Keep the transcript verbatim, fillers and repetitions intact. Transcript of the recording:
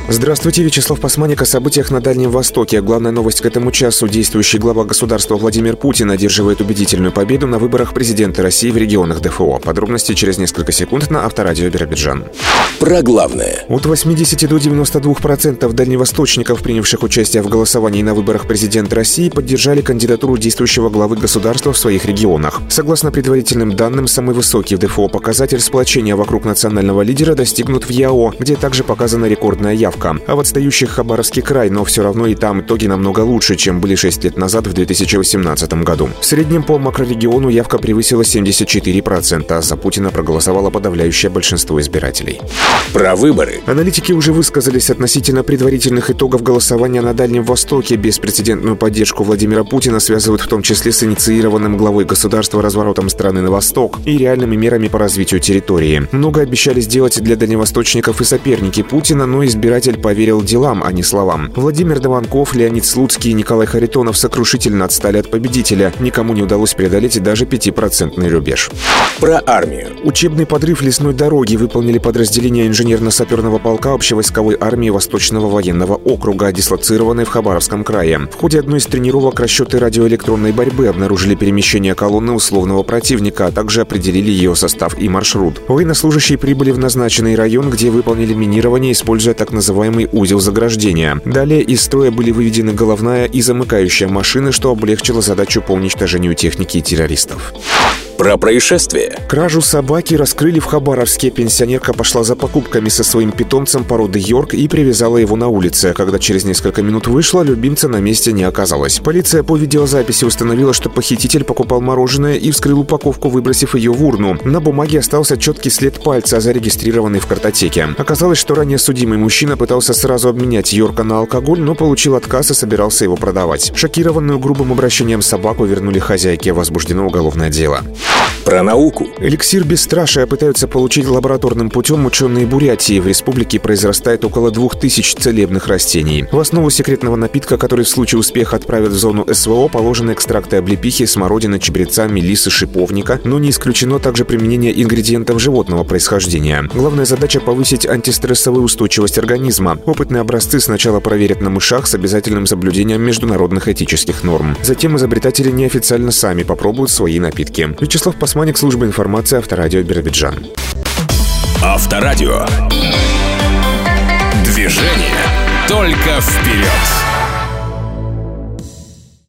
Здравствуйте, Вячеслав Пасманик о событиях на Дальнем Востоке. Главная новость к этому часу. Действующий глава государства Владимир Путин одерживает убедительную победу на выборах президента России в регионах ДФО. Подробности через несколько секунд на Авторадио Биробиджан. Про главное. От восьмидесяти до девяноста двух процентов дальневосточников, принявших участие в голосовании на выборах президента России, поддержали кандидатуру действующего главы государства в своих регионах. Согласно предварительным данным, самый высокий в ДФО показатель сплочения вокруг национального лидера достигнут в ЯО, где также показана рекордная явка. А в отстающих Хабаровский край, но все равно и там итоги намного лучше, чем были шесть лет назад в две тысячи восемнадцатом году. В среднем по макрорегиону явка превысила семьдесят четыре процента, а за Путина проголосовало подавляющее большинство избирателей. Про выборы. Аналитики уже высказались относительно предварительных итогов голосования на Дальнем Востоке. Беспрецедентную поддержку Владимира Путина связывают в том числе с инициированным главой государства разворотом страны на восток и реальными мерами по развитию территории. Много обещали сделать для дальневосточников и соперники Путина, но избиратели поверил делам, а не словам. Владимир Дованков, Леонид Слуцкий и Николай Харитонов сокрушительно отстали от победителя. Никому не удалось преодолеть даже пятипроцентный рубеж. Про армию. Учебный подрыв лесной дороги выполнили подразделения инженерно-саперного полка общевойсковой армии Восточного военного округа, дислоцированной в Хабаровском крае. В ходе одной из тренировок расчеты радиоэлектронной борьбы обнаружили перемещение колонны условного противника, а также определили ее состав и маршрут. Военнослужащие прибыли в назначенный район, где выполнили минирование, используя так называемый узел заграждения. Далее из строя были выведены головная и замыкающая машины, что облегчило задачу по уничтожению техники и террористов. Про происшествие. Кражу собаки раскрыли в Хабаровске. Пенсионерка пошла за покупками со своим питомцем породы Йорк и привязала его на улице. Когда через несколько минут вышла, любимца на месте не оказалось. Полиция по видеозаписи установила, что похититель покупал мороженое и вскрыл упаковку, выбросив ее в урну. На бумаге остался четкий след пальца, зарегистрированный в картотеке. Оказалось, что ранее судимый мужчина пытался сразу обменять Йорка на алкоголь, но получил отказ и собирался его продавать. Шокированную грубым обращением собаку вернули хозяйке. Возбуждено уголовное дело. Про науку. Эликсир бесстрашия пытаются получить лабораторным путем ученые Бурятии. В республике произрастает около двух тысяч целебных растений. В основу секретного напитка, который в случае успеха отправят в зону СВО, положены экстракты облепихи, смородины, чабреца, мелисы, шиповника, но не исключено также применение ингредиентов животного происхождения. Главная задача — повысить антистрессовую устойчивость организма. Опытные образцы сначала проверят на мышах с обязательным соблюдением международных этических норм. Затем изобретатели неофициально сами попробуют свои напитки. Вячеслав Пасманик, служба информации, Авторадио Биробиджан. Авторадио. Движение только вперед.